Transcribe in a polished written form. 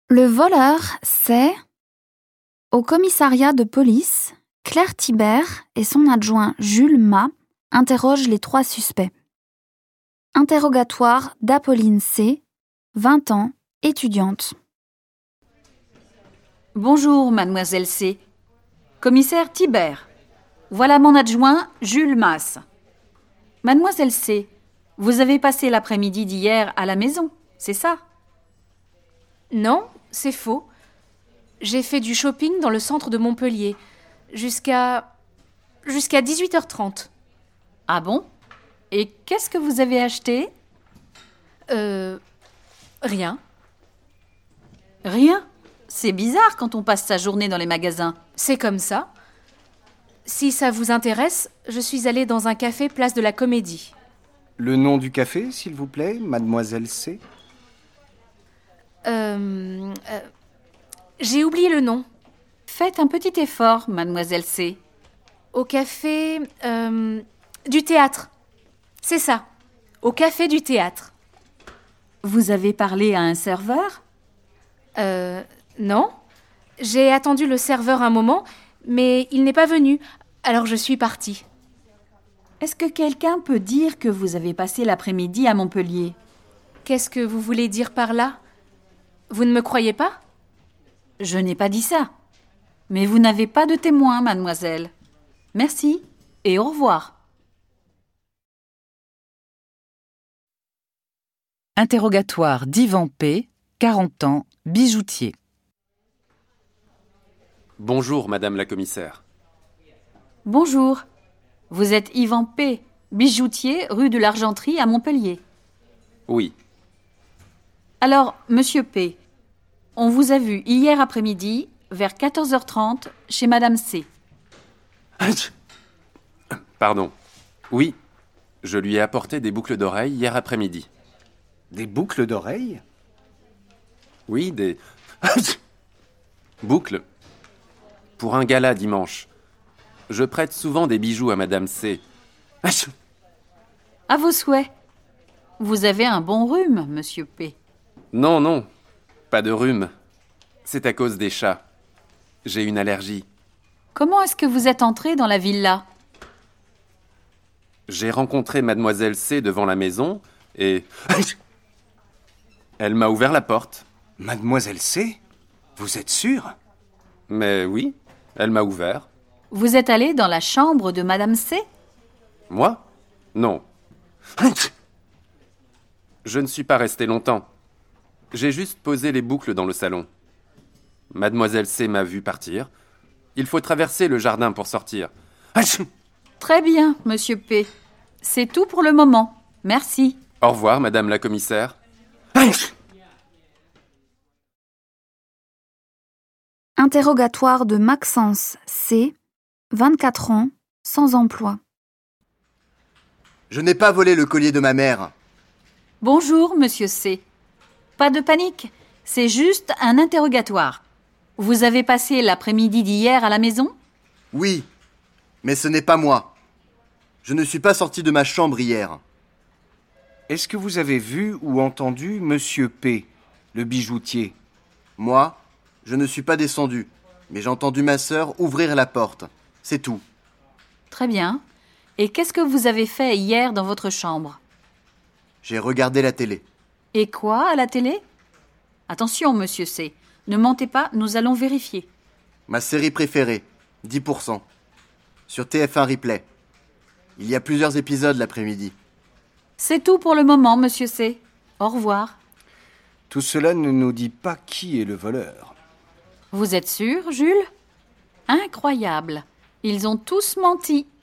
Le voleur, c'est... Au commissariat de police, Claire Thibert et son adjoint Jules Ma interrogent les 3 suspects. Interrogatoire d'Apolline C., 20 ans, étudiante. Bonjour, mademoiselle C. Commissaire Thibert. Voilà mon adjoint, Jules Masse. Mademoiselle C., vous avez passé l'après-midi d'hier à la maison, c'est ça? Non, c'est faux. J'ai fait du shopping dans le centre de Montpellier, jusqu'à 18h30. Ah bon? Et qu'est-ce que vous avez acheté? Rien. Rien? C'est bizarre quand on passe sa journée dans les magasins. C'est comme ça. Si ça vous intéresse, je suis allée dans un café place de la Comédie. Le nom du café, s'il vous plaît, mademoiselle C. J'ai oublié le nom. Faites un petit effort, mademoiselle C. Au café... du théâtre. C'est ça. Au café du théâtre. Vous avez parlé à un serveur? Non. J'ai attendu le serveur un moment, mais il n'est pas venu, alors je suis partie. Est-ce que quelqu'un peut dire que vous avez passé l'après-midi à Montpellier? Qu'est-ce que vous voulez dire par là? Vous ne me croyez pas? Je n'ai pas dit ça. Mais vous n'avez pas de témoin, mademoiselle. Merci et au revoir. Interrogatoire d'Yvan P., 40 ans, bijoutier. Bonjour, madame la commissaire. Bonjour. Vous êtes Yvan P., bijoutier, rue de l'Argenterie à Montpellier. Oui. Alors, monsieur P., on vous a vu hier après-midi, vers 14h30, chez madame C. Pardon. Oui, je lui ai apporté des boucles d'oreilles hier après-midi. Des boucles d'oreilles? Oui, des... boucles. Pour un gala dimanche. Je prête souvent des bijoux à madame C. À vos souhaits. Vous avez un bon rhume, monsieur P. Non, non, pas de rhume. C'est à cause des chats. J'ai une allergie. Comment est-ce que vous êtes entré dans la villa? J'ai rencontré mademoiselle C devant la maison et... Elle m'a ouvert la porte. Mademoiselle C? Vous êtes sûre? Mais oui, elle m'a ouvert. Vous êtes allé dans la chambre de madame C? Moi? Non. Je ne suis pas resté longtemps. J'ai juste posé les boucles dans le salon. Mademoiselle C m'a vu partir. Il faut traverser le jardin pour sortir. Très bien, monsieur P. C'est tout pour le moment. Merci. Au revoir, madame la commissaire. Interrogatoire de Maxence C., 24 ans, sans emploi. Je n'ai pas volé le collier de ma mère. Bonjour, monsieur C. Pas de panique, c'est juste un interrogatoire. Vous avez passé l'après-midi d'hier à la maison? Oui, mais ce n'est pas moi. Je ne suis pas sorti de ma chambre hier. Est-ce que vous avez vu ou entendu monsieur P., le bijoutier? Moi, je ne suis pas descendu, mais j'ai entendu ma sœur ouvrir la porte. C'est tout. Très bien. Et qu'est-ce que vous avez fait hier dans votre chambre? J'ai regardé la télé. Et quoi à la télé? Attention, monsieur C. Ne mentez pas, nous allons vérifier. Ma série préférée, 10%. Sur TF1 Replay. Il y a plusieurs épisodes l'après-midi. C'est tout pour le moment, monsieur C. Au revoir. Tout cela ne nous dit pas qui est le voleur. Vous êtes sûr, Jules? Incroyable. Ils ont tous menti.